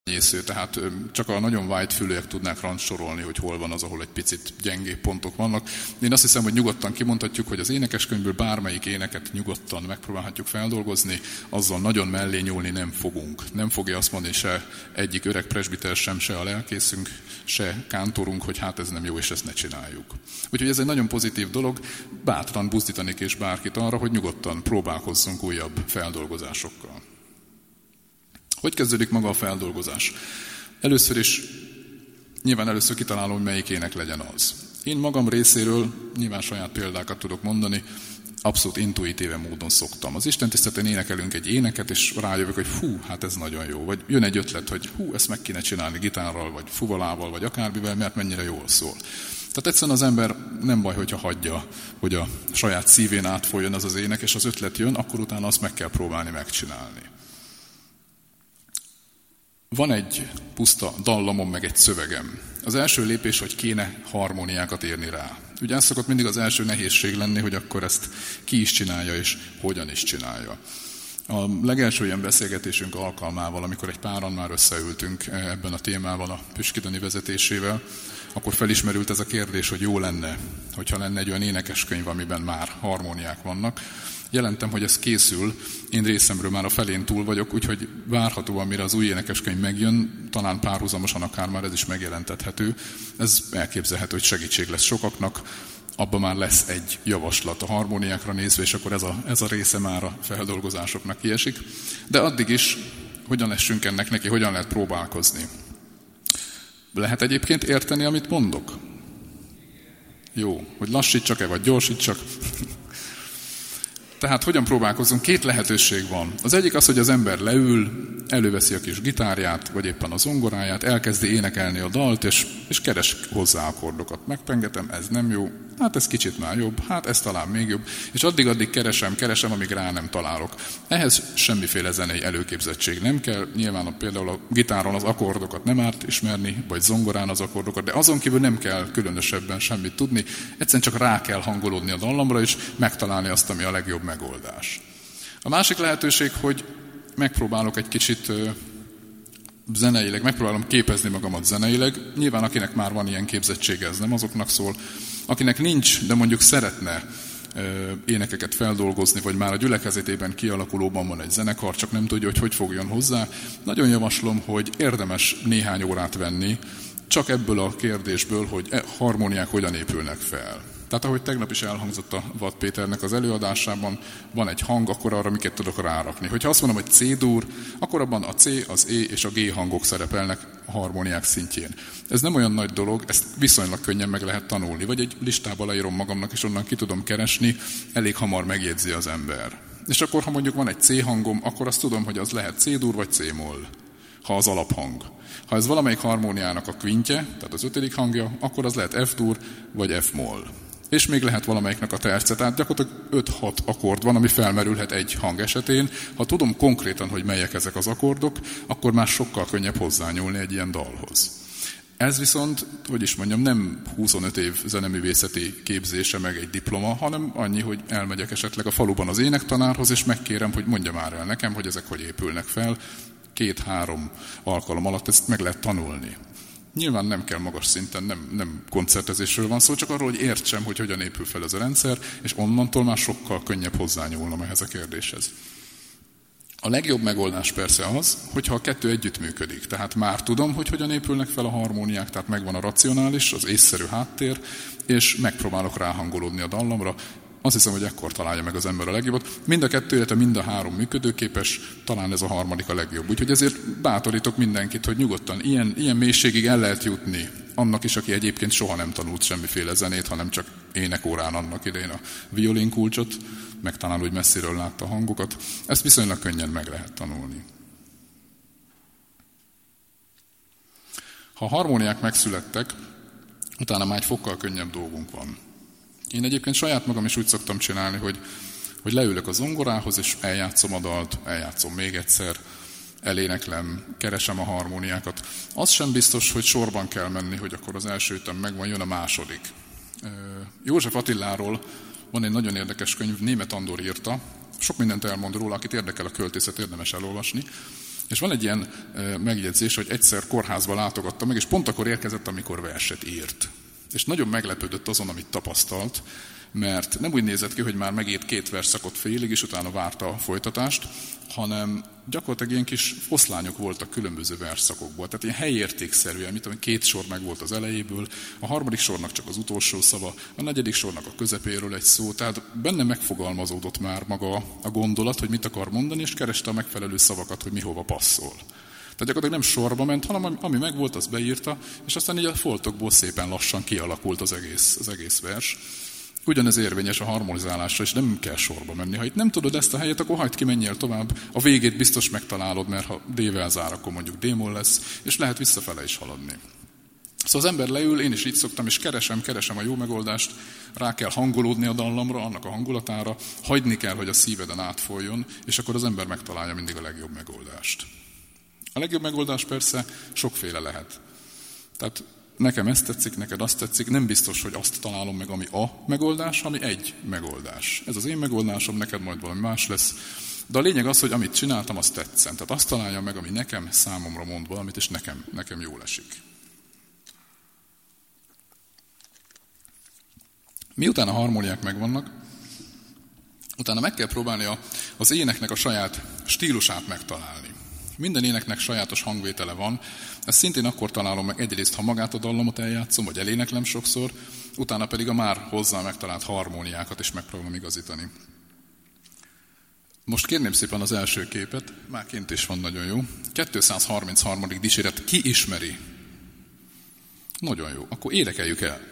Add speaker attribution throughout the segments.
Speaker 1: enyésző, tehát csak a nagyon white-fülűek tudnák rangsorolni, hogy hol van az, ahol egy picit gyengébb pontok vannak. Én azt hiszem, hogy nyugodtan kimondhatjuk, hogy az énekeskönyvből bármelyik éneket nyugodtan megpróbálhatjuk feldolgozni, azzal nagyon mellé nyúlni nem fogunk. Nem fogja azt mondani se egyik öreg presbiter sem, se a lelkészünk, se kántorunk, hogy hát ez nem jó, és ezt ne csináljuk. Úgyhogy ez egy nagyon pozitív dolog, bátran buzdítanék és bárkit arra, hogy nyugodtan próbálkozzunk újabb feldolgozásokkal. Hogy kezdődik maga a feldolgozás? Először is, nyilván először kitalálom, hogy melyik ének legyen az. Én magam részéről, nyilván saját példákat tudok mondani, abszolút intuitíve módon szoktam. Az istentiszteleten énekelünk egy éneket, és rájövök, hogy hát ez nagyon jó. Vagy jön egy ötlet, hogy ezt meg kéne csinálni gitárral, vagy fuvalával, vagy akármivel, mert mennyire jól szól. Tehát egyszerűen az ember nem baj, hogyha hagyja, hogy a saját szívén átfoljon az ének, és az ötlet jön, akkor utána azt meg kell próbálni megcsinálni. Van egy puszta dallamom, meg egy szövegem. Az első lépés, hogy kéne harmóniákat érni rá. Ugye ez szokott mindig az első nehézség lenni, hogy akkor ezt ki is csinálja, és hogyan is csinálja. A legelső ilyen beszélgetésünk alkalmával, amikor egy páran már összeültünk ebben a témában a Püskidani vezetésével, akkor felismerült ez a kérdés, hogy jó lenne, hogyha lenne egy olyan énekeskönyv, amiben már harmóniák vannak. Jelentem, hogy ez készül, én részemről már a felén túl vagyok, úgyhogy várhatóan, mire az új énekeskönyv megjön, talán párhuzamosan akár már ez is megjelentethető. Ez elképzelhető, hogy segítség lesz sokaknak, abban már lesz egy javaslat a harmóniákra nézve, és akkor ez a része már a feldolgozásoknak kiesik. De addig is, hogyan lessünk ennek neki, hogyan lehet próbálkozni. Lehet egyébként érteni, amit mondok? Jó, hogy lassítsak-e, vagy gyorsítsak? Tehát hogyan próbálkozunk? Két lehetőség van. Az egyik az, hogy az ember leül, előveszi a kis gitárját, vagy éppen a zongoráját, elkezdi énekelni a dalt, és keres hozzá akkordokat. Megpengetem, ez nem jó, hát ez kicsit már jobb, hát ez talán még jobb, és addig keresem, amíg rá nem találok. Ehhez semmiféle zenei előképzettség nem kell. Nyilván például a gitáron az akkordokat nem árt ismerni, vagy zongorán az akkordokat, de azon kívül nem kell különösebben semmit tudni, egyszerűen csak rá kell hangolódni a dallamra, és megtalálni azt, ami a legjobb megoldás. A másik lehetőség, hogy megpróbálok egy kicsit zeneileg, megpróbálom képezni magamat zeneileg. Nyilván akinek már van ilyen képzettsége, ez nem azoknak szól. Akinek nincs, de mondjuk szeretne énekeket feldolgozni, vagy már a gyülekezetében kialakulóban van egy zenekar, csak nem tudja, hogy fogjon hozzá. Nagyon javaslom, hogy érdemes néhány órát venni, csak ebből a kérdésből, hogy harmóniák hogyan épülnek fel. Tehát ahogy tegnap is elhangzott a Vad Péternek az előadásában, van egy hang, akkor arra miket tudok rárakni. Hogyha azt mondom, hogy C-dur, akkor abban a C, az E és a G hangok szerepelnek a harmóniák szintjén. Ez nem olyan nagy dolog, ezt viszonylag könnyen meg lehet tanulni. Vagy egy listába leírom magamnak, és onnan ki tudom keresni, elég hamar megjegyzi az ember. És akkor, ha mondjuk van egy C hangom, akkor azt tudom, hogy az lehet C-dur vagy C-moll, ha az alaphang. Ha ez valamelyik harmóniának a kvintje, tehát az 5. hangja, akkor az lehet F-dur vagy F-moll. És még lehet valamelyiknek a terce, tehát gyakorlatilag 5-6 akkord van, ami felmerülhet egy hang esetén. Ha tudom konkrétan, hogy melyek ezek az akkordok, akkor már sokkal könnyebb hozzányúlni egy ilyen dalhoz. Ez viszont, hogy is mondjam, nem 25 év zeneművészeti képzése meg egy diploma, hanem annyi, hogy elmegyek esetleg a faluban az énektanárhoz, és megkérem, hogy mondja már el nekem, hogy ezek hogy épülnek fel. 2-3 alkalom alatt ezt meg lehet tanulni. Nyilván nem kell magas szinten, nem koncertezésről van szó, csak arról, hogy értsem, hogy hogyan épül fel ez a rendszer, és onnantól már sokkal könnyebb hozzányúlnom ehhez a kérdéshez. A legjobb megoldás persze az, hogyha a kettő együttműködik. Tehát már tudom, hogy hogyan épülnek fel a harmóniák, tehát megvan a racionális, az észszerű háttér, és megpróbálok ráhangolódni a dallamra. Azt hiszem, hogy ekkor találja meg az ember a legjobbat. Mind a kettő, illetve mind a 3 működőképes, talán ez a harmadik a legjobb. Úgyhogy ezért bátorítok mindenkit, hogy nyugodtan ilyen mélységig el lehet jutni annak is, aki egyébként soha nem tanult semmiféle zenét, hanem csak énekórán annak idején a violinkulcsot, meg talán úgy messziről látta a hangokat. Ezt viszonylag könnyen meg lehet tanulni. Ha a harmóniák megszülettek, utána már egy fokkal könnyebb dolgunk van. Én egyébként saját magam is úgy szoktam csinálni, hogy leülök a zongorához, és eljátszom a dalt, eljátszom még egyszer, eléneklem, keresem a harmóniákat. Az sem biztos, hogy sorban kell menni, hogy akkor az első ütem megvan, jön a második. József Attiláról van egy nagyon érdekes könyv, Németh Andor írta, sok mindent elmond róla, akit érdekel a költészet, érdemes elolvasni. És van egy ilyen megjegyzés, hogy egyszer kórházba látogattam meg, és pont akkor érkezett, amikor verset írt. És nagyon meglepődött azon, amit tapasztalt, mert nem úgy nézett ki, hogy már megírt 2 versszakot félig, és utána várta a folytatást, hanem gyakorlatilag ilyen kis foszlányok voltak különböző versszakokból. Tehát ilyen helyértékszerűen, mint ami 2 sor meg volt az elejéből, a 3. sornak csak az utolsó szava, a 4. sornak a közepéről egy szó, tehát benne megfogalmazódott már maga a gondolat, hogy mit akar mondani, és kereste a megfelelő szavakat, hogy mi hova passzol. Tehát gyakorlatilag nem sorba ment, hanem ami megvolt, azt beírta, és aztán így a foltokból szépen lassan kialakult az egész vers. Ugyanez érvényes a harmonizálásra, és nem kell sorba menni. Ha itt nem tudod ezt a helyet, akkor hagyd ki, menjél tovább. A végét biztos megtalálod, mert ha D-vel zár, akkor mondjuk D-moll lesz, és lehet visszafele is haladni. Szóval az ember leül, én is így szoktam, és keresem a jó megoldást, rá kell hangolódni a dallamra, annak a hangulatára, hagyni kell, hogy a szíveden átfoljon, és akkor az ember megtalálja mindig a legjobb megoldást. A legjobb megoldás persze sokféle lehet. Tehát nekem ezt tetszik, neked azt tetszik, nem biztos, hogy azt találom meg, ami a megoldás, ami egy megoldás. Ez az én megoldásom, neked majd valami más lesz. De a lényeg az, hogy amit csináltam, azt tetszem. Tehát azt találjam meg, ami nekem, számomra mond valamit, és nekem jól esik. Miután a harmóniák megvannak, utána meg kell próbálni az éneknek a saját stílusát megtalálni. Minden éneknek sajátos hangvétele van, ezt szintén akkor találom meg egyrészt, ha magát a dallamot eljátszom, vagy eléneklem sokszor, utána pedig a már hozzá megtalált harmóniákat is megpróbálom igazítani. Most kérném szépen az első képet, már kint is van, nagyon jó. 233. dicséret, ki ismeri? Nagyon jó, akkor énekeljük el.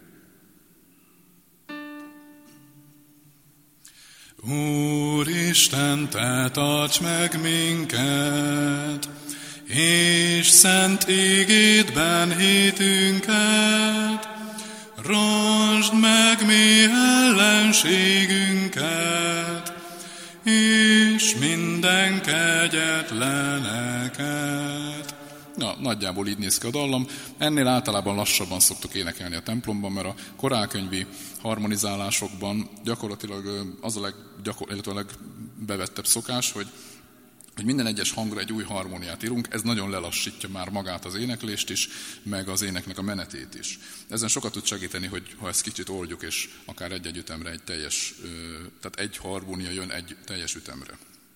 Speaker 1: Úristen, te tarts meg minket, és szent ígédben hitünket, rontsd meg mi ellenségünket, és minden kegyetleneket. Na, nagyjából így néz ki a dallam. Ennél általában lassabban szoktuk énekelni a templomban, mert a korálkönyvi harmonizálásokban gyakorlatilag az a legbevettebb szokás, hogy minden egyes hangra egy új harmóniát írunk, ez nagyon lelassítja már magát az éneklést is, meg az éneknek a menetét is. Ezen sokat tud segíteni, hogy ha ezt kicsit oldjuk, és akár egy ütemre egy teljes, tehát egy harmónia jön egy teljes ütemre.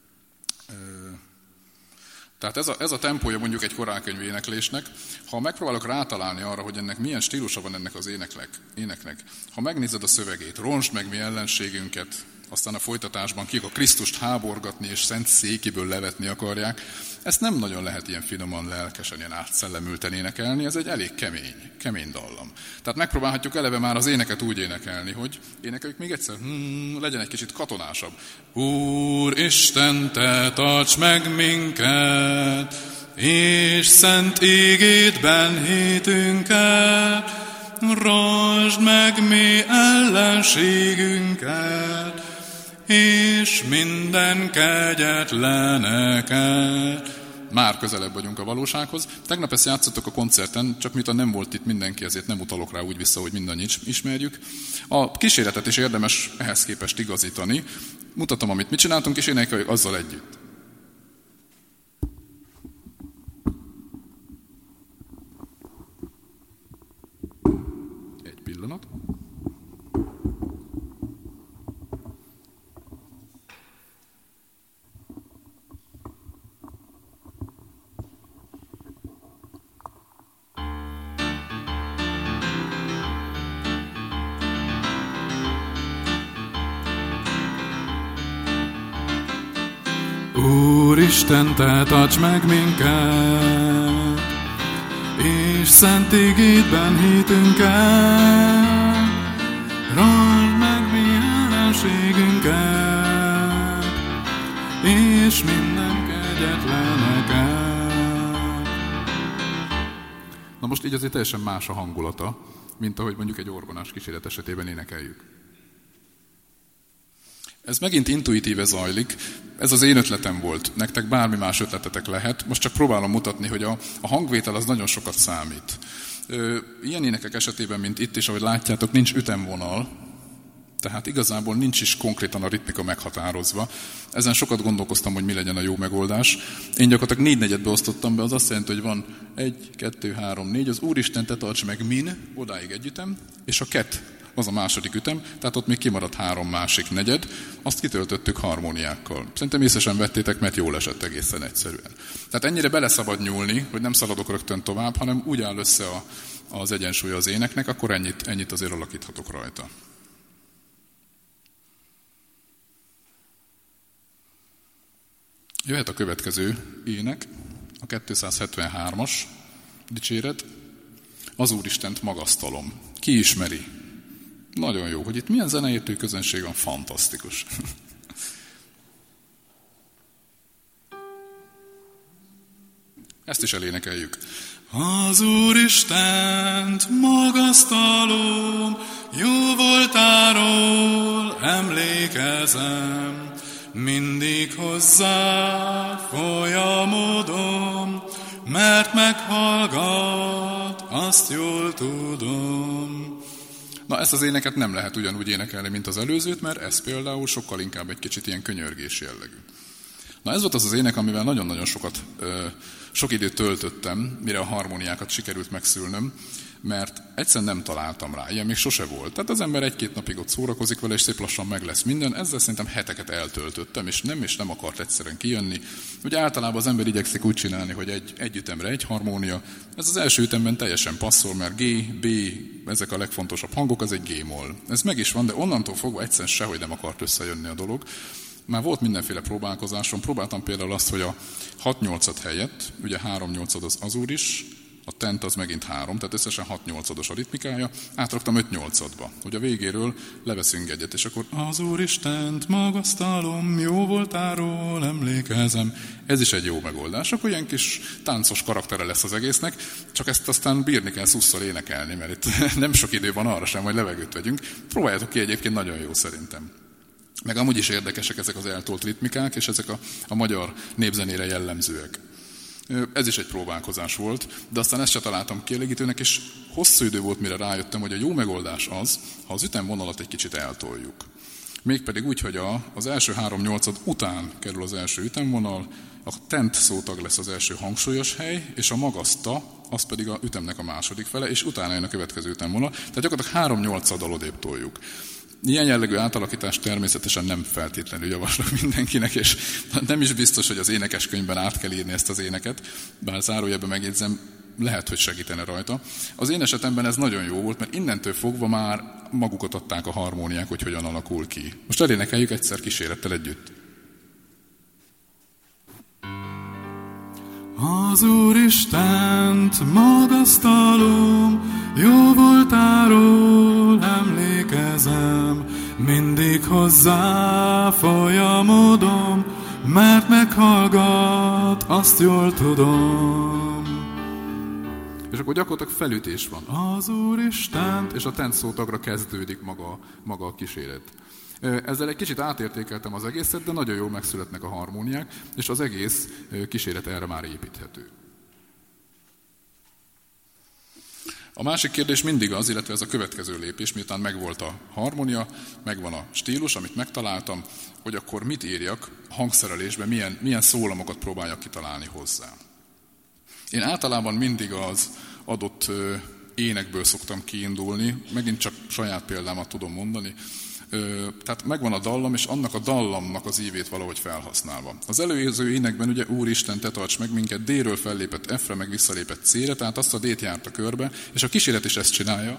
Speaker 1: Tehát ez a tempója mondjuk egy korálkönyvi éneklésnek. Ha megpróbálok rátalálni arra, hogy ennek milyen stílusa van ennek az éneknek, ha megnézed a szövegét, rontsd meg mi ellenségünket, aztán a folytatásban kik a Krisztust háborgatni és szent székiből levetni akarják, ezt nem nagyon lehet ilyen finoman, lelkesen, ilyen átszellemülten énekelni, ez egy elég kemény dallam. Tehát megpróbálhatjuk eleve már az éneket úgy énekelni, hogy énekeljük még egyszer, legyen egy kicsit katonásabb. Úristen, te tarts meg minket, és szent ígédben hitünket, rontsd meg mi ellenségünket, és minden kegyetleneket. Már közelebb vagyunk a valósághoz. Tegnap ezt játszottuk a koncerten, csak miután nem volt itt mindenki, ezért nem utalok rá úgy vissza, hogy mindannyian ismerjük. A kíséretet is érdemes ehhez képest igazítani. Mutatom, amit mit csináltunk, és énekeljük azzal együtt. Egy pillanat. Úristen, te tarts meg minket, és szent ígédben hitünket, rontsd meg mi ellenségünket, és minden kegyetleneket. Na most így azért teljesen más a hangulata, mint ahogy mondjuk egy orgonás kíséret esetében énekeljük. Ez megint intuitíve zajlik, ez az én ötletem volt, nektek bármi más ötletetek lehet, most csak próbálom mutatni, hogy a hangvétel az nagyon sokat számít. Ilyen énekek esetében, mint itt is, ahogy látjátok, nincs ütemvonal, Tehát igazából nincs is konkrétan a ritmika meghatározva. Ezen sokat gondolkoztam, hogy mi legyen a jó megoldás. Én gyakorlatilag 4/4-be osztottam be, az azt jelenti, hogy van 1, 2, 3, 4, az Úristen te tarts meg min, odáig egy ütem, és a kett az a második ütem, tehát ott még kimaradt 3 másik negyed, azt kitöltöttük harmóniákkal. Szerintem észre sem vettétek, mert jól esett egészen egyszerűen. Tehát ennyire bele szabad nyúlni, hogy nem szaladok rögtön tovább, hanem úgy áll össze az egyensúly az éneknek, akkor ennyit azért alakíthatok rajta. Jöhet a következő ének, a 273-as dicséret. Az Úristent magasztalom. Ki ismeri? Nagyon jó, hogy itt milyen zeneértő közönség van, fantasztikus. Ezt is elénekeljük. Az Úristent magasztalom, jó voltáról emlékezem, mindig hozzá folyamodom, mert meghallgat, azt jól tudom. Na, ezt az éneket nem lehet ugyanúgy énekelni, mint az előzőt, mert ez például sokkal inkább egy kicsit ilyen könyörgés jellegű. Na, ez volt az az ének, amivel nagyon-nagyon sok időt töltöttem, mire a harmóniákat sikerült megszülnöm, mert egyszerűen nem találtam rá, ilyen még sose volt. Tehát az ember 1-2 napig ott szórakozik vele, és szép lassan meg lesz minden. Ezzel szerintem heteket eltöltöttem, és nem akart egyszerűen kijönni. Ugye általában az ember igyekszik úgy csinálni, hogy egy ütemre egy harmónia. Ez az első ütemben teljesen passzol, mert G, B, ezek a legfontosabb hangok, az egy G-moll. Ez meg is van, de onnantól fogva egyszerűen sehogy nem akart összejönni a dolog. Már volt mindenféle próbálkozásom. Próbáltam például azt, hogy a 6/8 helyett, ugye 3/8 az azúr is, a tent az megint 3, tehát összesen 6/8 a ritmikája, átraktam 5/8-ba, hogy a végéről leveszünk egyet, és akkor az Úristent magasztalom, jó voltáról emlékezem. Ez is egy jó megoldás, akkor ilyen kis táncos karaktere lesz az egésznek, csak ezt aztán bírni kell szusszal énekelni, mert itt nem sok idő van arra sem, hogy levegőt vegyünk. Próbáljátok ki, egyébként nagyon jó szerintem. Meg amúgy is érdekesek ezek az eltolt ritmikák, és ezek a magyar népzenére jellemzőek. Ez is egy próbálkozás volt, de aztán ezt se találtam kielégítőnek, és hosszú idő volt, mire rájöttem, hogy a jó megoldás az, ha az ütemvonalat egy kicsit eltoljuk. Mégpedig úgy, hogy az első 3/8 után kerül az első ütemvonal, a tent szótag lesz az első hangsúlyos hely, és a magaszta, az pedig a ütemnek a második fele, és utána jön a következő ütemvonal. Tehát gyakorlatilag 3/8 odébb toljuk. Ilyen jellegű átalakítást természetesen nem feltétlenül javaslok mindenkinek, és nem is biztos, hogy az énekeskönyvben át kell írni ezt az éneket, bár zárójelben megjegyzem, lehet, hogy segítene rajta. Az én esetemben ez nagyon jó volt, mert innentől fogva már magukat adták a harmóniák, hogy hogyan alakul ki. Most elénekeljük egyszer kísérettel együtt. Az Úristent magasztalom, jó voltáról emlékezem, mindig hozzá folyamodom, mert meghallgat, azt jól tudom. És akkor gyakorlatilag felütés van. Az Úristent, és a tent szótagra kezdődik maga a kíséret. Ezzel egy kicsit átértékeltem az egészet, de nagyon jól megszületnek a harmóniák, és az egész kíséret erre már építhető. A másik kérdés mindig az, illetve ez a következő lépés, miután megvolt a harmónia, megvan a stílus, amit megtaláltam, hogy akkor mit írjak a hangszerelésben, milyen szólamokat próbáljak kitalálni hozzá. Én általában mindig az adott énekből szoktam kiindulni, megint csak saját példámat tudom mondani. Tehát megvan a dallam, és annak a dallamnak az ívét valahogy felhasználva. Az előző énekben ugye Úristen, te tarts meg minket, D-ről fellépett F-re, meg visszalépett C-re, tehát azt a D-t járta körbe, és a kíséret is ezt csinálja.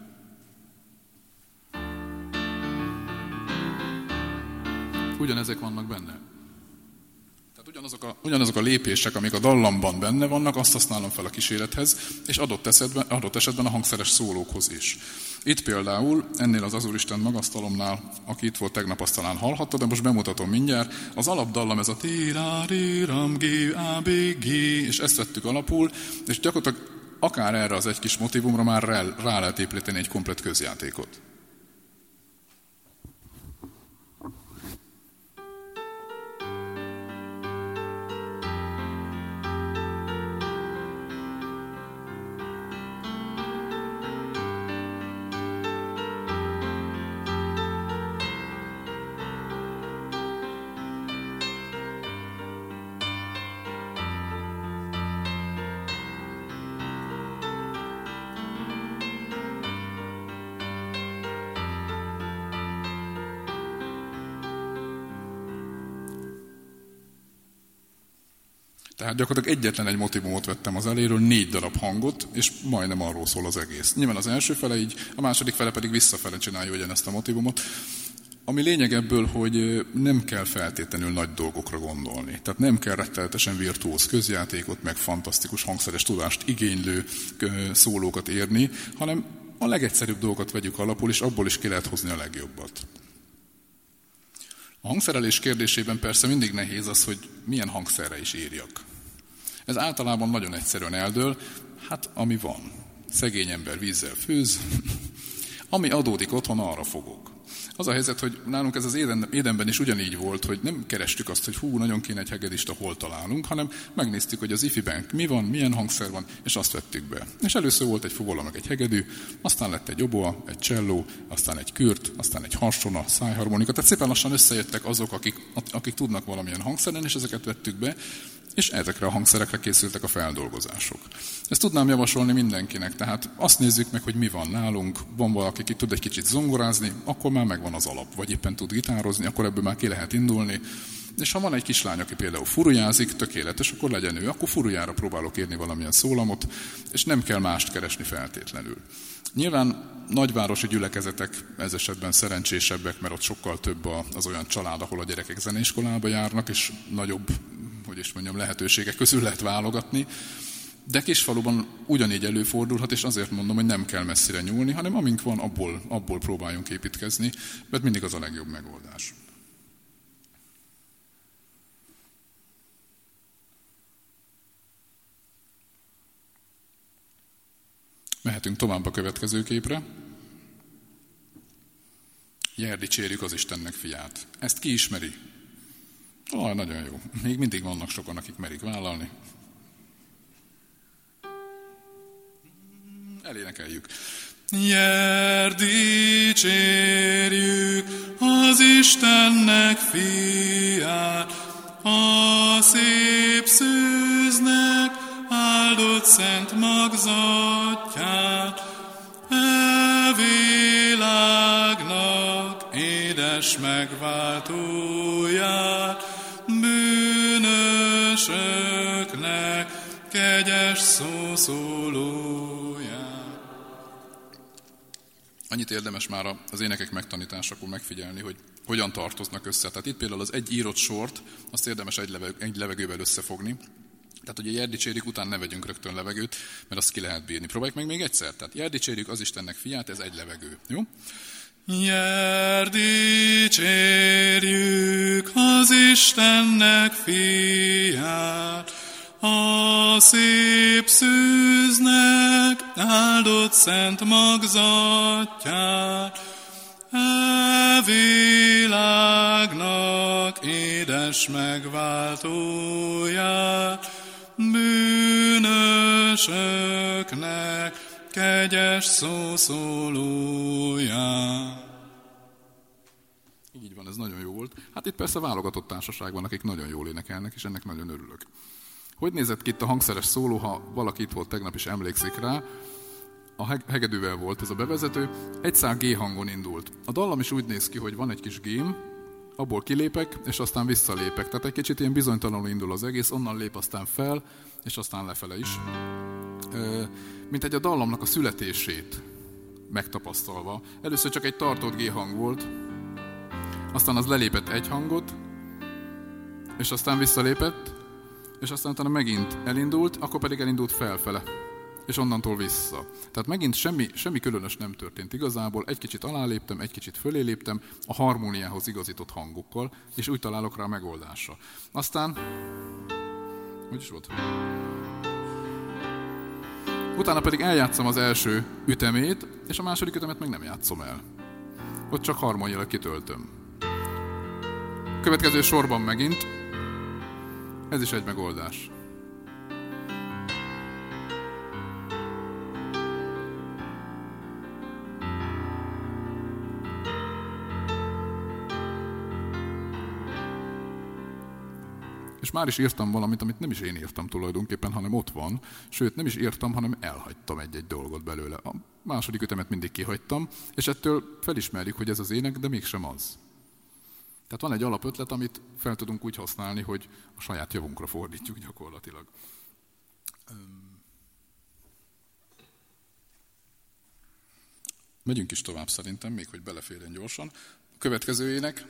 Speaker 1: Ugyanezek vannak benne. Tehát ugyanazok a lépések, amik a dallamban benne vannak, azt használom fel a kísérethez, és adott esetben a hangszeres szólókhoz is. Itt például, ennél az Úristen magasztalomnál, aki itt volt tegnap, azt talán hallhatta, de most bemutatom mindjárt, az alapdallam ez a T-ra-ri-ram, G-A-B-G, és ezt vettük alapul, és gyakorlatilag akár erre az egy kis motívumra már rá lehet építeni egy komplett közjátékot. Tehát gyakorlatilag egyetlen egy motivumot vettem az eléről, 4 darab hangot, és majdnem arról szól az egész. Nyilván az első fele így, a második fele pedig visszafele csinálja ugyanezt a motivumot. Ami lényeg ebből, hogy nem kell feltétlenül nagy dolgokra gondolni. Tehát nem kell rettenetesen virtuóz közjátékot, meg fantasztikus hangszeres tudást igénylő szólókat érni, hanem a legegyszerűbb dolgokat vegyük alapul, és abból is ki lehet hozni a legjobbat. A hangszerelés kérdésében persze mindig nehéz az, hogy milyen hangszerre is írjak. Ez általában nagyon egyszerűen eldől, hát ami van. Szegény ember vízzel főz, ami adódik otthon, arra fogok. Az a helyzet, hogy nálunk ez az Édenben is ugyanígy volt, hogy nem kerestük azt, hogy nagyon kéne egy hegedista, hol találunk, hanem megnéztük, hogy az ifiben mi van, milyen hangszer van, és azt vettük be. És először volt egy fuvola, meg egy hegedű, aztán lett egy oboa, egy cselló, aztán egy kürt, aztán egy harsona, szájharmonika. Tehát szépen lassan összejöttek azok, akik tudnak valamilyen hangszeren, és ezeket vettük be, és ezekre a hangszerekre készültek a feldolgozások. Ezt tudnám javasolni mindenkinek, tehát azt nézzük meg, hogy mi van nálunk, van valaki, aki tud egy kicsit zongorázni, akkor már megvan az alap, vagy éppen tud gitározni, akkor ebből már ki lehet indulni. És ha van egy kislány, aki például furujázik, tökéletes, akkor legyen ő, akkor furujára próbálok írni valamilyen szólamot, és nem kell mást keresni feltétlenül. Nyilván nagyvárosi gyülekezetek ez esetben szerencsésebbek, mert ott sokkal több az olyan család, ahol a gyerekek zeneiskolába járnak, és nagyobb, lehetőségek közül lehet válogatni. De kisfaluban ugyanígy előfordulhat, és azért mondom, hogy nem kell messzire nyúlni, hanem amink van, abból próbáljunk építkezni, mert mindig az a legjobb megoldás. Mehetünk tovább a következő képre. Jel dicsérjük az Istennek fiát. Ezt ki ismeri? Nagyon jó. Még mindig vannak sokan, akik merik vállalni. Elénekeljük. Jel dicsérjük az Istennek fiát, a szép szűznek áldott szent magzatját, e világnak édes megváltóját, bűnösöknek kegyes szószólóját. Annyit érdemes már az énekek megtanításakor megfigyelni, hogy hogyan tartoznak össze. Tehát itt például az egy írott sort, azt érdemes egy levegővel összefogni. Tehát, hogy a Jel dicsérjük, után ne vegyünk rögtön levegőt, mert azt ki lehet bírni. Próbáljuk meg még egyszer. Tehát Jel dicsérjük az Istennek fiát, ez egy levegő. Jó? Jel dicsérjük az Istennek fiát, a szép szűznek áldott szent magzatját, e világnak édes megváltóját, bűnösöknek kegyes szószólóját. Így van, ez nagyon jó volt. Hát itt persze válogatott társaság van, akik nagyon jól énekelnek, és ennek nagyon örülök. Hogy nézett ki itt a hangszeres szóló, ha valaki itt volt tegnap is emlékszik rá? A hegedűvel volt ez a bevezető, egy szál G hangon indult. A dallam is úgy néz ki, hogy van egy kis G-m, abból kilépek, és aztán visszalépek. Tehát egy kicsit ilyen bizonytalanul indul az egész, onnan lép aztán fel, és aztán lefele is. Mint egy a dallamnak a születését megtapasztalva. Először csak egy tartott G hang volt, aztán az lelépett egy hangot, és aztán visszalépett, és aztán utána megint elindult, akkor pedig elindult felfele, és onnantól vissza. Tehát megint semmi különös nem történt igazából, egy kicsit aláléptem, egy kicsit fölé léptem, a harmóniához igazított hangokkal, és úgy találok rá megoldásra. Aztán, hogy is volt? Utána pedig eljátszom az első ütemét, és a második ütemet meg nem játszom el. Ott csak harmóniailag kitöltöm. Következő sorban megint, ez is egy megoldás. És már is írtam valamit, amit nem is én írtam tulajdonképpen, hanem ott van. Sőt, nem is írtam, hanem elhagytam egy-egy dolgot belőle. A második ütemet mindig kihagytam, és ettől felismerjük, hogy ez az ének, de mégsem az. Tehát van egy alapötlet, amit fel tudunk úgy használni, hogy a saját javunkra fordítjuk gyakorlatilag. Megyünk is tovább szerintem, még hogy beleférjen gyorsan. A következő ének,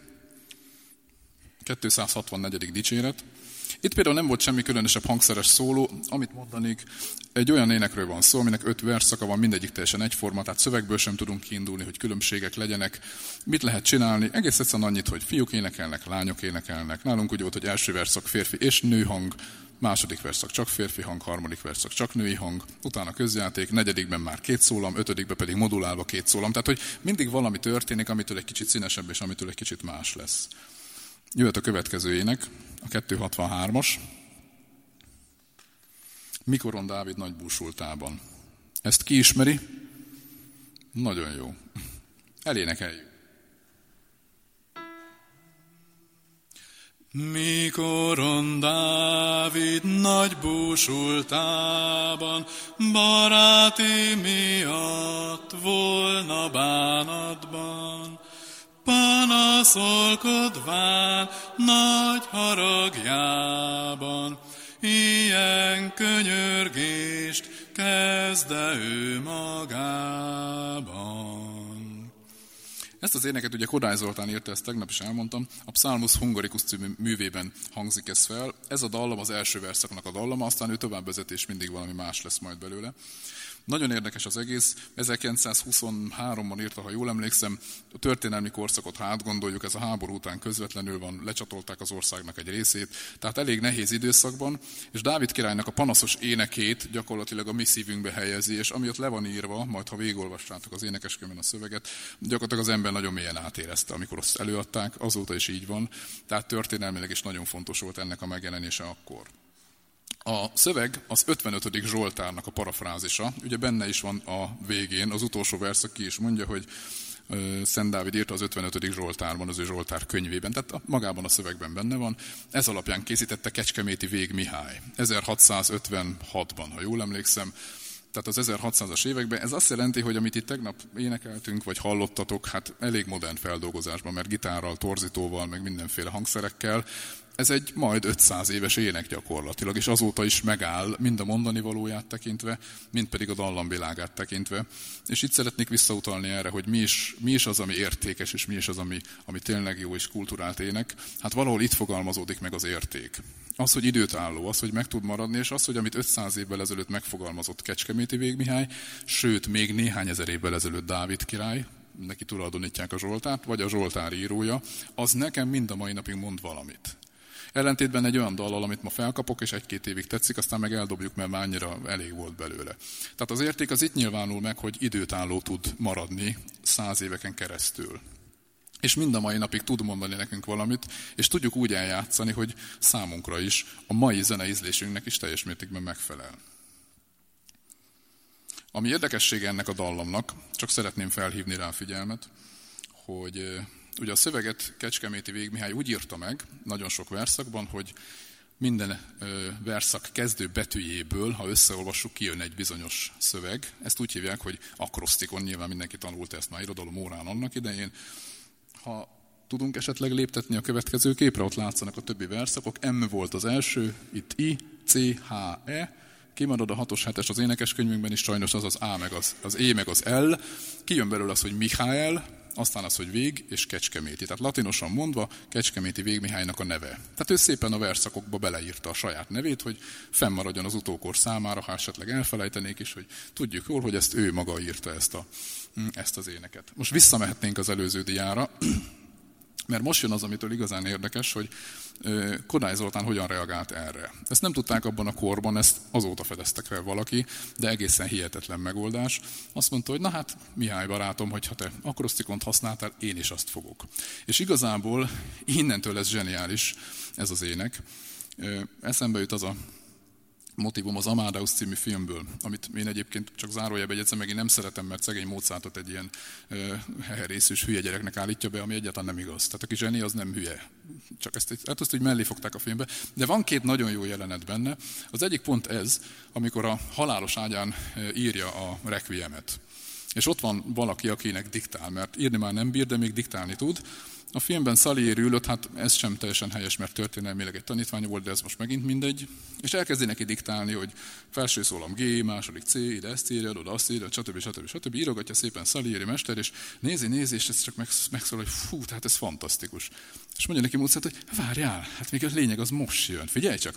Speaker 1: 264. dicséret. Itt például nem volt semmi különösebb hangszeres szóló, amit mondanék, egy olyan énekről van szó, aminek 5 versszaka van, mindegyik teljesen egyforma, tehát szövegből sem tudunk kiindulni, hogy különbségek legyenek. Mit lehet csinálni? Egész egyszerűen annyit, hogy fiúk énekelnek, lányok énekelnek. Nálunk úgy volt, hogy első versszak férfi és nő hang, második versszak csak férfi hang, harmadik versszak csak női hang, utána közjáték, negyedikben már 2 szólam, ötödikben pedig modulálva 2 szólam. Tehát, hogy mindig valami történik, amitől egy kicsit színesebb és amitől egy kicsit más lesz. Jöhet a következő ének, a 263-as. Mikoron Dávid nagy búsultában. Ezt ki ismeri? Nagyon jó. Elénekeljük. Mikoron Dávid nagy búsultában, baráti miatt volna bánatban, panaszolkodván nagy haragjában, ilyen könyörgést kezdte ő magában. Ezt az éneket ugye Kodály Zoltán írta, ezt tegnap is elmondtam, a Psalmus Hungaricus című művében hangzik ez fel. Ez a dallam az első verszaknak a dallama, aztán ő tovább vezet, és mindig valami más lesz majd belőle. Nagyon érdekes az egész. 1923-ban írta, ha jól emlékszem, a történelmi korszakot, ha átgondoljuk, ez a háború után közvetlenül van, lecsatolták az országnak egy részét, tehát elég nehéz időszakban, és Dávid királynak a panaszos énekét gyakorlatilag a mi szívünkbe helyezi, és ami ott le van írva, majd ha végigolvassátok az énekeskönyvben a szöveget, gyakorlatilag az ember nagyon mélyen átérezte, amikor azt előadták, azóta is így van, tehát történelmileg is nagyon fontos volt ennek a megjelenése akkor. A szöveg az 55. Zsoltárnak a parafrázisa, ugye benne is van a végén, az utolsó verszak ki is mondja, hogy Szent Dávid írta az 55. Zsoltárban, az ő Zsoltár könyvében, tehát magában a szövegben benne van. Ez alapján készítette Kecskeméti Vég Mihály 1656-ban, ha jól emlékszem, tehát az 1600-as években. Ez azt jelenti, hogy amit itt tegnap énekeltünk, vagy hallottatok, hát elég modern feldolgozásban, mert gitárral, torzítóval, meg mindenféle hangszerekkel. Ez egy majd 500 éves ének gyakorlatilag, és azóta is megáll, mind a mondani valóját tekintve, mind pedig a dallamvilágát tekintve. És itt szeretnék visszautalni erre, hogy mi is az, ami értékes, és mi is az, ami tényleg jó és kulturált ének. Hát valahol itt fogalmazódik meg az érték. Az, hogy időtálló, az, hogy meg tud maradni, és az, hogy amit 500 évvel ezelőtt megfogalmazott Kecskeméti Vég Mihály, sőt, még néhány ezer évvel ezelőtt Dávid király, neki tulajdonítják a Zsoltárt, vagy a Zsoltár írója, az nekem mind a mai napig mond valamit. Ellentétben egy olyan dallal, amit ma felkapok, és 1-2 évig tetszik, aztán meg eldobjuk, mert már annyira elég volt belőle. Tehát az érték az itt nyilvánul meg, hogy időtálló tud maradni 100 éveken keresztül. És mind a mai napig tud mondani nekünk valamit, és tudjuk úgy eljátszani, hogy számunkra is, a mai zeneízlésünknek is teljes mértékben megfelel. Ami érdekessége ennek a dallamnak, csak szeretném felhívni rá a figyelmet, hogy ugye a szöveget Kecskeméti Vég Mihály úgy írta meg, nagyon sok verszakban, hogy minden verszak kezdő betűjéből, ha összeolvassuk, kijön egy bizonyos szöveg. Ezt úgy hívják, hogy akrosztikon, nyilván mindenki tanulta ezt már irodalom órán annak idején. Ha tudunk esetleg léptetni a következő képre, ott látszanak a többi verszakok. M volt az első, itt I, C, H, E. Kimarad a 6-os, 7-es az énekeskönyvünkben is, sajnos az A meg az E meg az L. Kijön belőle az, hogy Mihály, aztán az, hogy Vég és Kecskeméti. Tehát latinosan mondva Kecskeméti Vég Mihálynak a neve. Tehát ő szépen a verszakokba beleírta a saját nevét, hogy fennmaradjon az utókor számára, ha esetleg elfelejtenék is, hogy tudjuk jól, hogy ezt ő maga írta ezt az éneket. Most visszamehetnénk az előző diára, mert most jön az, amitől igazán érdekes, hogy Kodály Zoltán hogyan reagált erre. Ezt nem tudták abban a korban, ezt azóta fedeztek fel valaki, de egészen hihetetlen megoldás. Azt mondta, hogy na hát, Mihály barátom, hogyha te akrosztikont használtál, én is azt fogok. És igazából innentől ez zseniális, ez az ének. Eszembe jut az a motivum az Amadeus című filmből, amit én egyébként csak zárójelbe jegyzem, meg én nem szeretem, mert szegény Mozartot egy ilyen heherészős hülye gyereknek állítja be, ami egyáltalán nem igaz. Tehát aki zseni, az nem hülye. Csak ezt úgy mellé fogták a filmbe. De van 2 nagyon jó jelenet benne. Az egyik pont ez, amikor a halálos ágyán írja a requiemet. És ott van valaki, akinek diktál, mert írni már nem bír, de még diktálni tud. A filmben Salieri ülött, hát ez sem teljesen helyes, mert történelmileg egy tanítvány volt, de ez most megint mindegy. És elkezdi neki diktálni, hogy felső szólam G, második C, ide ezt írjad, oda azt írjad, stb. Írogatja szépen Salieri mester, és nézi, és ez csak megszól, hogy fú, tehát ez fantasztikus. És mondja neki Mozart, hogy várjál, hát még a lényeg az most jön. Figyelj csak!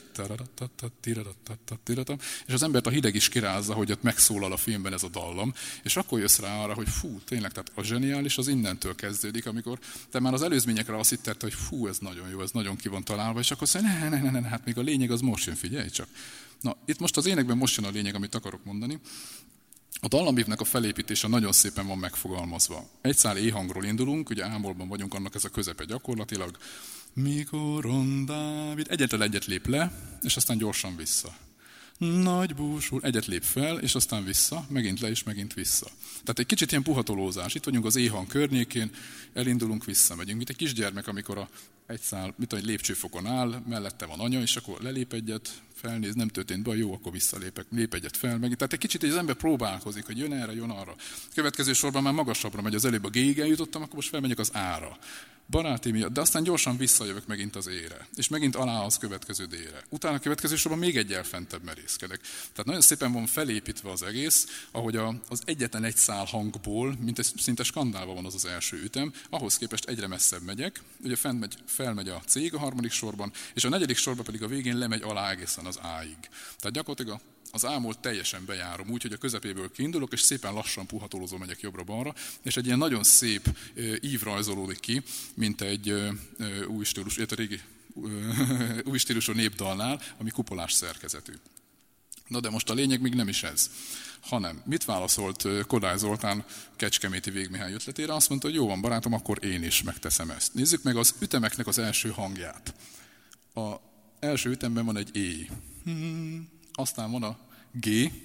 Speaker 1: És az embert a hideg is kirázza, hogy ott megszólal a filmben ez a dallam, és akkor jössz rá arra, hogy fú, tényleg, tehát a zseniális az innentől kezdődik, amikor te már az előzményekre azt hitted, hogy fú, ez nagyon jó, ez nagyon ki van találva, és akkor azt mondja, ne, hát még a lényeg az most jön, figyelj csak. Na, itt most az énekben most jön a lényeg, amit akarok mondani. A dallamívnek a felépítése nagyon szépen van megfogalmazva. Egy szál E-hangról indulunk, ugye A-molban vagyunk, annak ez a közepe gyakorlatilag. Mikoron Dávid, egyet lép le, és aztán gyorsan vissza. Nagy búsul, egyet lép fel, és aztán vissza, megint le, és megint vissza. Tehát egy kicsit ilyen puhatolózás. Itt vagyunk az E-hang környékén, elindulunk, visszamegyünk. Mint egy kisgyermek, amikor egy lépcsőfokon áll, mellette van anya, és akkor lelép egyet, felnéz, nem történt baj, jó, akkor visszalépek, lép egyet fel, megint. Tehát egy kicsit az ember próbálkozik, hogy jön erre, jön arra. Következő sorban már magasabbra megy, az előbb a G-ig eljutottam, akkor most felmegyek az A-ra. Baráti miatt, de aztán gyorsan visszajövök megint az E-re, és megint alá az következő D-re. Utána a következő sorban még egyel fentebb merészkedek. Tehát nagyon szépen van felépítve az egész, ahogy az egyetlen egy szál hangból, mint egy szinte skandálva van az első ütem, ahhoz képest egyre messzebb megyek, ugye felmegy a C-ig a harmadik sorban, és a negyedik sorban pedig a végén lemegy alá egészen az A-ig. Tehát gyakorlatilag az A-mol teljesen bejárom, úgy, hogy a közepéből kiindulok, és szépen lassan puhatolózó megyek jobbra-balra, és egy ilyen nagyon szép ív rajzolódik ki, mint egy új stílusú népdalnál, ami kupolás szerkezetű. Na de most a lényeg még nem is ez, hanem mit válaszolt Kodály Zoltán Kecskeméti Végmihály ötletére? Azt mondta, hogy jó van, barátom, akkor én is megteszem ezt. Nézzük meg az ütemeknek az első hangját. Az első ütemben van egy E. Aztán van a G.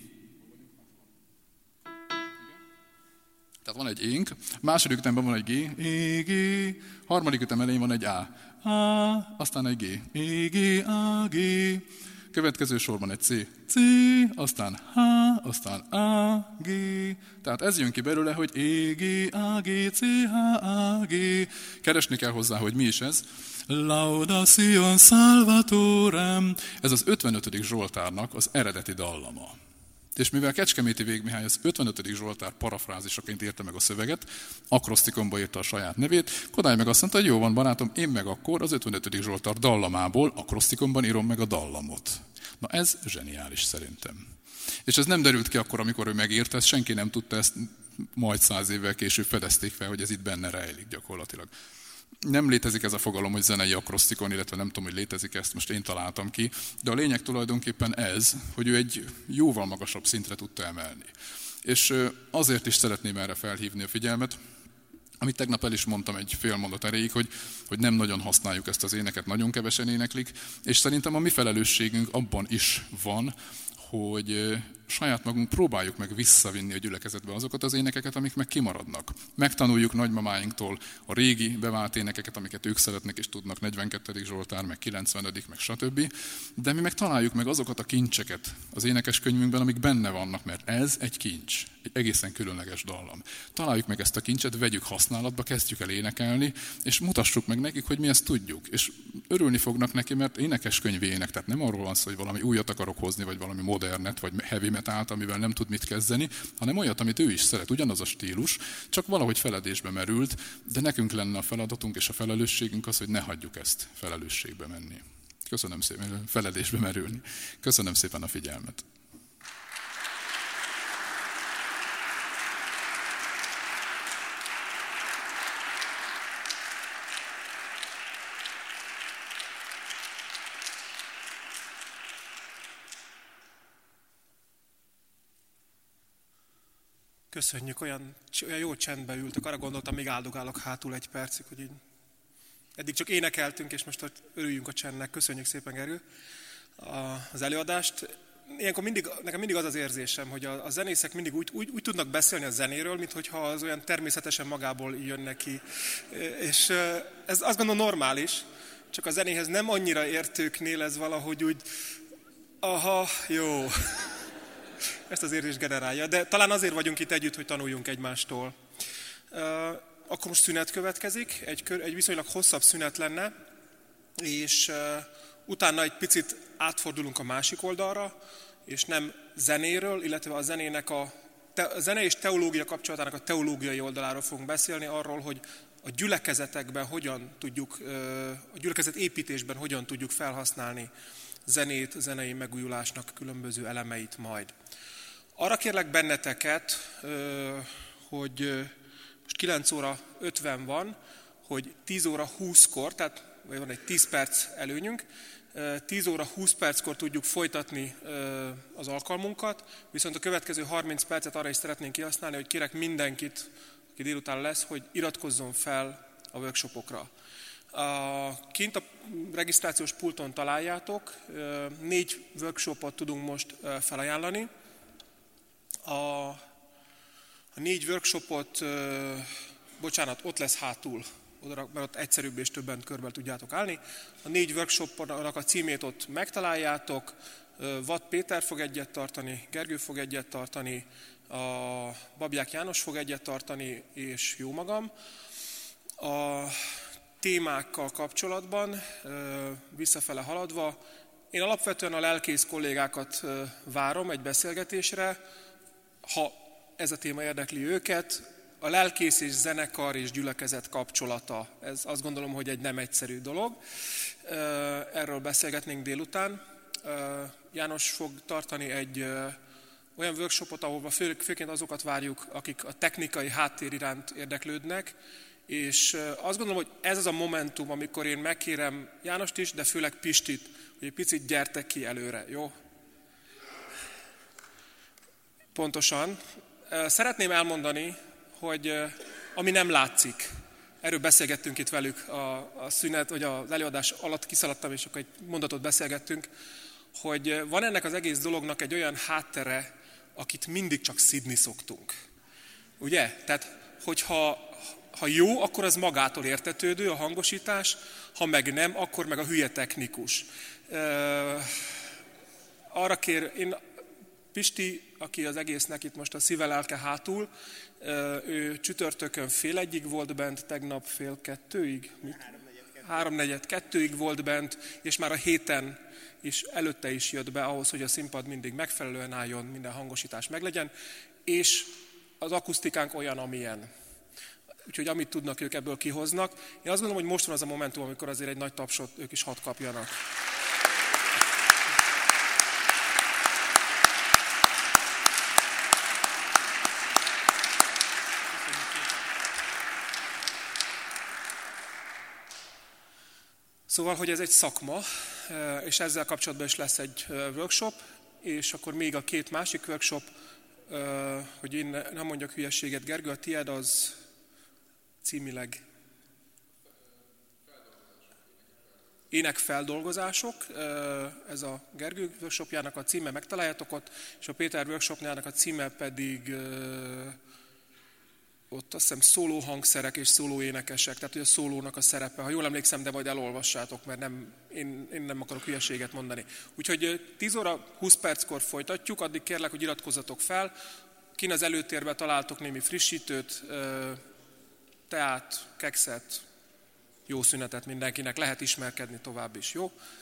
Speaker 1: Tehát van egy énk. Második ütemben van egy G. E, G. Harmadik ütem elején van egy A. A. Aztán egy G. E, G, A, G. Következő sorban egy C. C. Aztán H. Aztán A, G. Tehát ez jön ki belőle, hogy E, G, A, G, C, H, A, G. Keresni kell hozzá, hogy mi is ez. Laudación Salvatorem. Ez az 55. Zsoltárnak az eredeti dallama. És mivel Kecskeméti Végmihály az 55. Zsoltár parafrázisaként írta meg a szöveget, akrosztikonba írta a saját nevét, Kodály meg azt mondta, hogy jó van, barátom, én meg akkor az 55. Zsoltár dallamából akrosztikonban írom meg a dallamot. Na ez zseniális szerintem. És ez nem derült ki akkor, amikor ő megírta, ezt senki nem tudta, ezt majd 100 évvel később fedezték fel, hogy ez itt benne rejlik gyakorlatilag. Nem létezik ez a fogalom, hogy zenei akrosztikon, illetve nem tudom, hogy létezik ezt, most én találtam ki, de a lényeg tulajdonképpen ez, hogy ő egy jóval magasabb szintre tudta emelni. És azért is szeretném erre felhívni a figyelmet, amit tegnap el is mondtam egy fél mondat erejéig, hogy nem nagyon használjuk ezt az éneket, nagyon kevesen éneklik, és szerintem a mi felelősségünk abban is van, hogy saját magunk próbáljuk meg visszavinni a gyülekezetbe azokat az énekeket, amik meg kimaradnak. Megtanuljuk nagymamáinktól a régi bevált énekeket, amiket ők szeretnek és tudnak, 42. Zsoltár, meg 90., meg stb. De mi meg találjuk meg azokat a kincseket az énekeskönyvünkben, amik benne vannak, mert ez egy kincs, egy egészen különleges dallam. Találjuk meg ezt a kincset, vegyük használatba, kezdjük el énekelni, és mutassuk meg nekik, hogy mi ezt tudjuk. És örülni fognak neki, mert énekeskönyvi ének, tehát nem arról van szó, hogy valami újat akarok hozni, vagy valami modernet, vagy heavy metalt, amivel nem tud mit kezdeni, hanem olyat, amit ő is szeret, ugyanaz a stílus, csak valahogy feledésbe merült, de nekünk lenne a feladatunk és a felelősségünk az, hogy ne hagyjuk ezt felelősségbe menni. Köszönöm szépen, feledésbe merülni. Köszönöm szépen a figyelmet.
Speaker 2: Köszönjük, olyan jó csendben ültök, arra gondoltam, még áldogálok hátul egy percig, hogy így eddig csak énekeltünk, és most örüljünk a csendnek. Köszönjük szépen, Gergő, az előadást. Ilyenkor nekem mindig az az érzésem, hogy a zenészek mindig úgy tudnak beszélni a zenéről, minthogyha az olyan természetesen magából jön neki. És ez azt gondolom normális, csak a zenéhez nem annyira értőknél ez valahogy úgy, aha, jó. Ezt az érzést generálja, de talán azért vagyunk itt együtt, hogy tanuljunk egymástól. Akkor most szünet következik, egy viszonylag hosszabb szünet lenne, és utána egy picit átfordulunk a másik oldalra, és nem zenéről, illetve a zenének a zene és teológia kapcsolatának a teológiai oldaláról fogunk beszélni, arról, hogy a gyülekezetekben hogyan tudjuk, a gyülekezet építésben hogyan tudjuk felhasználni zenét, zenei megújulásnak különböző elemeit majd. Arra kérlek benneteket, hogy most 9 óra 50 van, hogy 10 óra 20-kor, tehát van egy 10 perc előnyünk, 10 óra 20 perckor tudjuk folytatni az alkalmunkat, viszont a következő 30 percet arra is szeretnénk kihasználni, hogy kérek mindenkit, aki délután lesz, hogy iratkozzon fel a workshopokra. Kint a regisztrációs pulton találjátok, 4 workshopot tudunk most felajánlani. A 4 workshopot, ott lesz hátul, mert ott egyszerűbb és többen körben tudjátok állni. A 4 workshopnak a címét ott megtaláljátok. Watt Péter fog egyet tartani, Gergő fog egyet tartani, a Babják János fog egyet tartani, és jó magam. A témákkal kapcsolatban, visszafele haladva, én alapvetően a lelkész kollégákat várom egy beszélgetésre, ha ez a téma érdekli őket. A lelkész és zenekar és gyülekezet kapcsolata, ez azt gondolom, hogy egy nem egyszerű dolog. Erről beszélgetnénk délután. János fog tartani egy olyan workshopot, ahol főként azokat várjuk, akik a technikai háttér iránt érdeklődnek, és azt gondolom, hogy ez az a momentum, amikor én megkérem Jánost is, de főleg Pistit, hogy egy picit gyertek ki előre, jó? Pontosan. Szeretném elmondani, hogy ami nem látszik, erről beszélgettünk itt velük a szünet, vagy az előadás alatt kiszaladtam, és akkor egy mondatot beszélgettünk, hogy van ennek az egész dolognak egy olyan háttere, akit mindig csak szidni szoktunk. Ugye? Tehát, hogyha jó, akkor az magától értetődő, a hangosítás, ha meg nem, akkor meg a hülye technikus. Arra kér, Pisti, aki az egésznek itt most a szíve lelke hátul, ő csütörtökön 1:30 volt bent, tegnap 1:30, 3:45 volt bent, és már a héten is előtte is jött be ahhoz, hogy a színpad mindig megfelelően álljon, minden hangosítás meglegyen, és az akusztikánk olyan, amilyen. Úgyhogy amit tudnak, ők ebből kihoznak. Én azt gondolom, hogy most van az a momentum, amikor azért egy nagy tapsot ők is hadd kapjanak. Szóval, hogy ez egy szakma, és ezzel kapcsolatban is lesz egy workshop, és akkor még a 2 másik workshop, hogy én nem mondjak hülyeséget, Gergő, a tiéd az címileg énekfeldolgozások, ez a Gergő workshopjának a címe, megtaláljátok ott, és a Péter workshopjának a címe pedig ott azt hiszem szóló hangszerek és szóló énekesek, tehát hogy a szólónak a szerepe. Ha jól emlékszem, de majd elolvassátok, mert én nem akarok hülyeséget mondani. Úgyhogy 10 óra 20 perckor folytatjuk, addig kérlek, hogy iratkozzatok fel. Kint az előtérben találtok némi frissítőt, teát, kekszet, jó szünetet mindenkinek, lehet ismerkedni tovább is, jó?